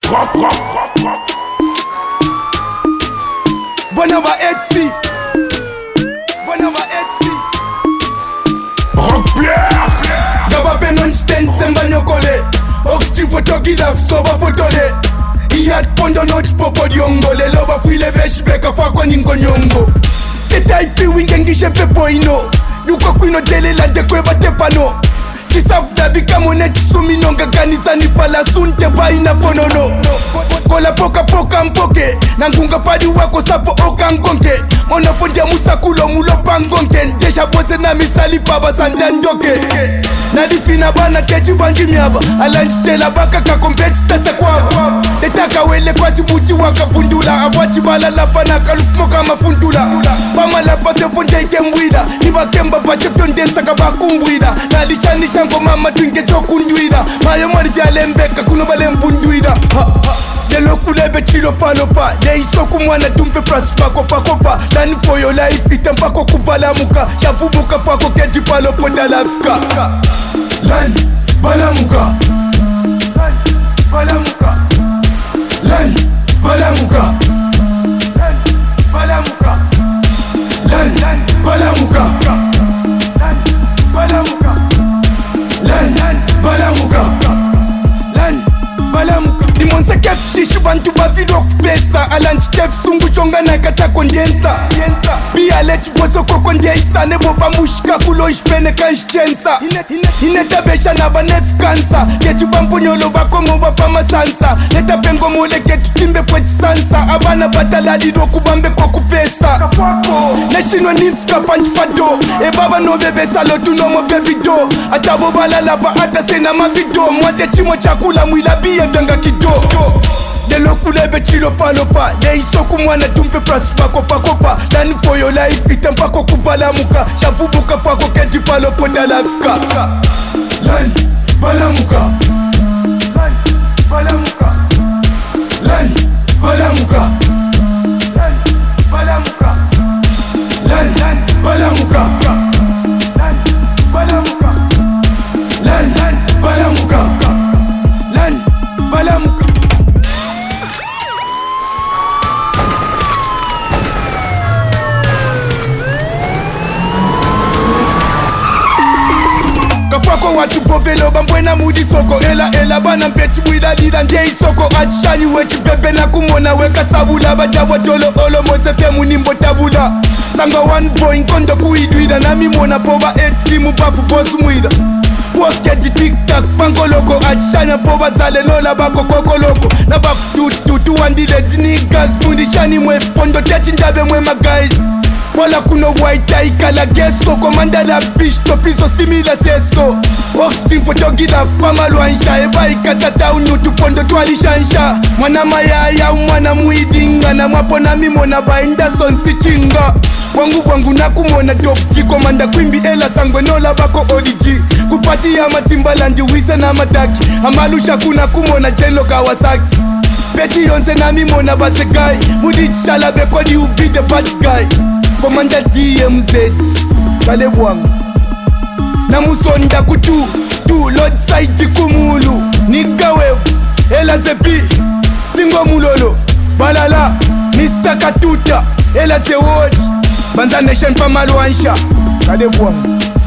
Bonava Etsy. Bonava Etsy. Rock Pierre. Gaba benon sten semba nyokole. Oxti fotogi laf soba fotole. Iyat pondo not popo diongo. Le loba file besh beka fakwa ningo nyongo. Teta ipi wingengishe pepo ino. Nuko kwino dele la dekwe bate pano. Kisafu dabika moneti suminonga kanisa nipala sunte baina fonono. Kola poka poka mpoke nangunga padi wako sapo oka ngonke. Mona fondia musakulo mulo pangonke. Ndesha pose na misali baba sandandoke. Nadifina bana keji banji miaba. Alanchichela baka kakompeti tata kwaba. Detaka wele kwa tibuti waka fundula. Awachi bala lapa na kalufumoka mafundula. Pama lapa fefonde ikembwida. Niba kemba pate fionde saka bakumbwida. Nalishanisha ngoma matunge chokunduida. Mayo mwari vya lembeka kuno bale mbunduida. Yelo kulebe chilo palopa. Leisoku mwana tumpe praspa kopa kopa. Lani for your life itempako kubalamuka. Shafubuka fako keji palopo dalafika. Lani balamuka. Lani balamuka. Lani balamuka. Lani balamuka. Lani balamuka. Lani balamuka. Lani balamuka. Lani balamuka. Dimonsa kef shishu bantu bavido kupesa. Alanchi kef sungu chonga na kata kondensa. Bia lechi bozo koko ndeisa. Nebo pamushika kulo ishpene kanshchensa. Ineta besha na banef kansa. Kechu bamponyolo bako mova pama sansa. Neta pengo mole ketu timbe pwechi sansa. Abana batala dido kubambe kwa kupesa. Neshino nifka panch pado. E baba no bebe salotu no mo baby do. Atabo balalaba ata sena mabido. Mwate chimo chakula mwila biye vyanga kido. Delo kulebe chilo palopa. Leisoku mwana tumpe praspa kopa kopa. Lani for your life itempako kubalamuka. Shafubuka fako keji palopo dalafika. Lani balamuka. Lani balamuka. Lani balamuka. Lani balamuka. Lani balamuka. Lani balamuka. Lani balamuka. Lani balamuka. Kafako watu povelo bambwena mudi soko. Ela bana mpeti mwida dida nje isoko. Achishanyi wechi pepe na kumona weka sabula. Bajawa jolo olo moze femu nimbo tabula. Sanga one boy nkondo kuidwida. Nami mona pova Etsy mubafu bosu mwida. Wokeji tiktak pangoloko. Achishanya pova zale nola bako kokoloko. Na baku tutu wandile dinigas. Mundishani mwe pondo techi ndabe mwe guys. Wala kuno white aikala geso. Komanda la bish topiso stimila seso. Oxteam fotogila pamalwansha. Eba ikatata unyutu pondo twalishansha. Mwana mayaya umwana muidinga. Na mwapona mimona bainda sonsi chinga. Wangu nakumona dopji. Komanda kwimbi ela sangwe nola bako odiji. Kupati ya matimbalandi wise na mataki. Amalusha kuna kumona jelo Kawasaki. Peti yonse na mimona basegai. Mudichala bekodi ubi the bad guy. Komanda DMZ Kale wangu na musonda kutu Lord side kumulu Nika wevu Ela zepi Singo mulolo Balala Mr. Katuta Ela se word Banza nation pamalwansha Kale wangu